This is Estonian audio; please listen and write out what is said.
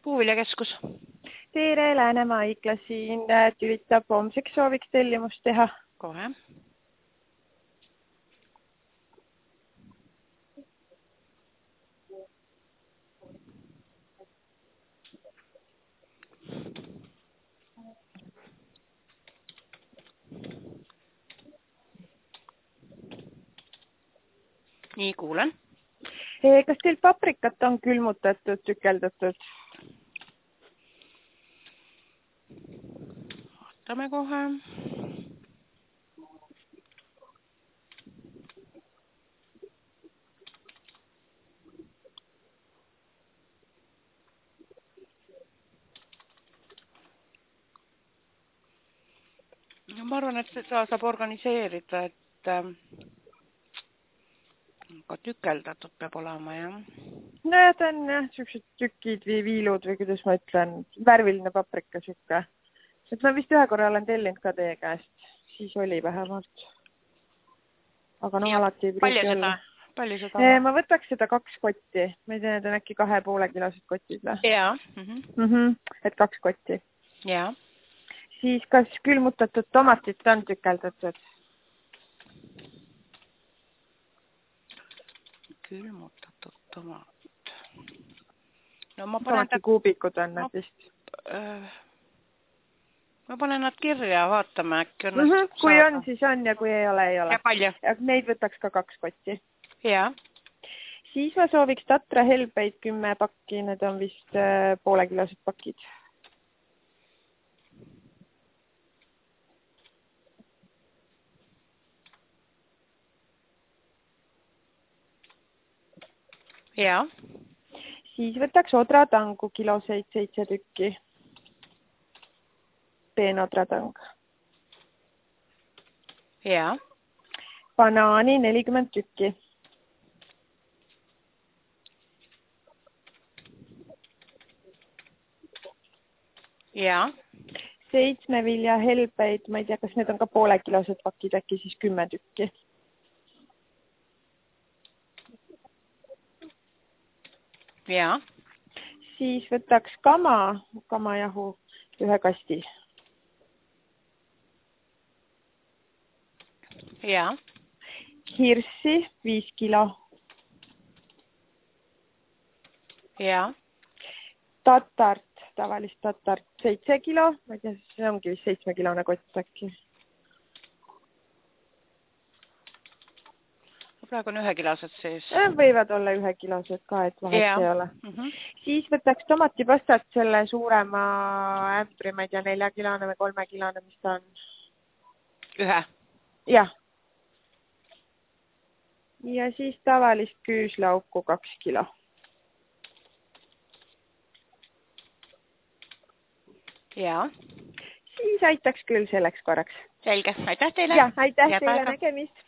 Puuviljakeskus. Tere, Läänemaa Ikla siin üritab homseks sooviks tellimust teha. Kohe. Nii, kuulen. Kas teil paprikat on külmutatud, tükeldatud? Vaatame kohe. No, ma arvan, et seda saab organiseerida, et ka tükeldatud peab olema, jah. No ja ta on jah, sellised tükid või viilud või kuidas ma ütlen, värviline paprika siuke. Et ma vist ühe korra olen tellinud ka teie käest, siis oli vähemalt. Aga no alati ei pruugi olla. Palju seda? Ma võtaks seda 2 kotti. Ma ei tea, need on äkki 2,5 kilosed kotid või? Jaa. Et 2 kotti. Jaa. Siis kas külmutatud tomatit on tükeldatud? Külmutatud tomat. No ma panen Tomatikuubikud on nad vist. Ma panen nad kirja, vaatame äkki Kui on, siis on ja kui ei ole, ei ole. Ja palju? Neid võtaks ka 2 kotti. Jaa. Siis ma sooviks Tatra helbeid 10 pakki, need on vist 0,5 kilosed pakid. Jaa. Siis võtaks odratangu kiloseid 7 tükki. Peenodratang. Jaa. Banaani 40 tükki. Jaa. 7 vilja helbeid, ma ei tea, kas need on ka 0,5 kilosed pakid, äkki siis 10 tükki. Jaa. Siis võtaks kamajahu 1 kasti. Jaa. Hirssi 5 kilo. Jaa. Tatart, tavalist tatart 7 kilo. Ma ei tea, see ongi vist 7-kilone kott äkki. Praegu on 1 kilosed sees. Võivad olla 1 kilosed ka, et vahet ei ole. Siis võtaks tomatipastat selle suurema ämbri, ma ei tea, 4-kilone või 3-kilone, mis ta on. 1? Jah. Ja siis tavalist küüslauku 2 kilo. Jaa. Siis aitaks küll selleks korraks. Selge, aitäh teile. Ja, aitäh teile, nägemist.